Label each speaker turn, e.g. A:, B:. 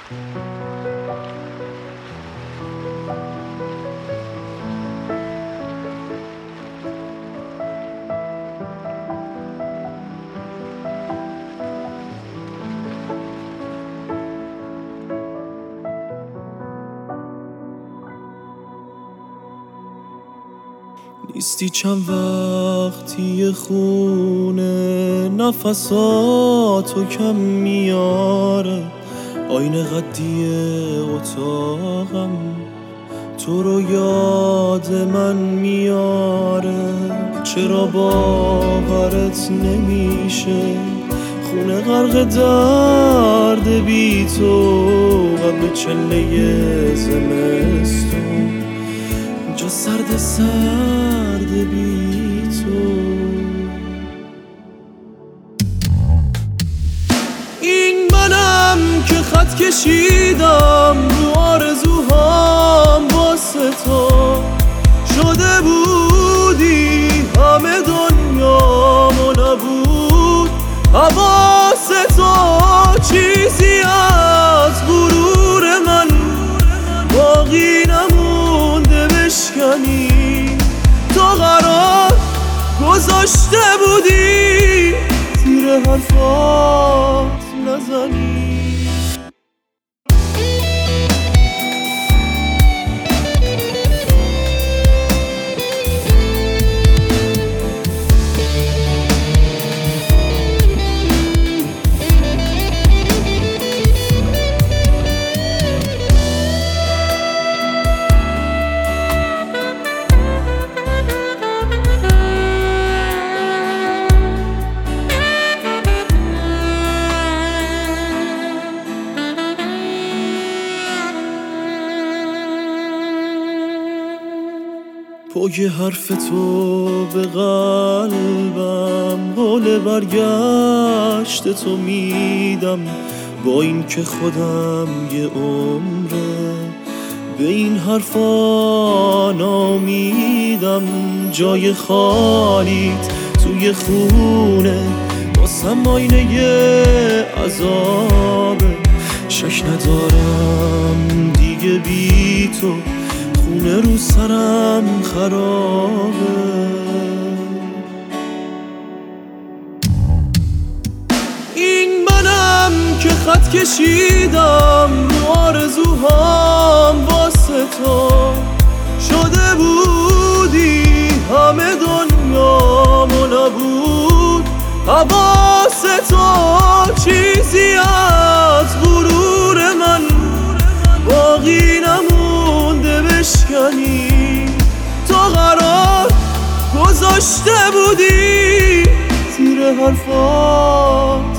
A: نیستی چند وقتی خونه، نفساتو کم میاره، آینه قدی اتاقم تو رو یاد من میاره. چرا باورت نمیشه خونه غرق درد بی تو، قبل چله زمستون اینجا سرد سرد بی تو. این منم که خط کشیدم رو آرزوهام واسه تو، شده بودی همه دنیامو نبود حواس تو، چیزی از غرور من باقی نمونده بشکنی. تو قرار گذاشته بودی زیر حرفات نزنی. پای حرف تو به قلبم قول برگشت تو میدم، با این که خودم یه عمره به این حرفا نامیدم. جای خالیت توی خونه واسم آینه عذابه، شک ندارم دیگه بی تو خونه رو سرم خرابه. این منم که خط کشیدم رو آرزوهام واسه تو، شده بودی همه دنیامو نبود حواس تو، چیزی از غرور من باقی نمونده بشکنی. تو قرار گذاشته بودی زیر حرفات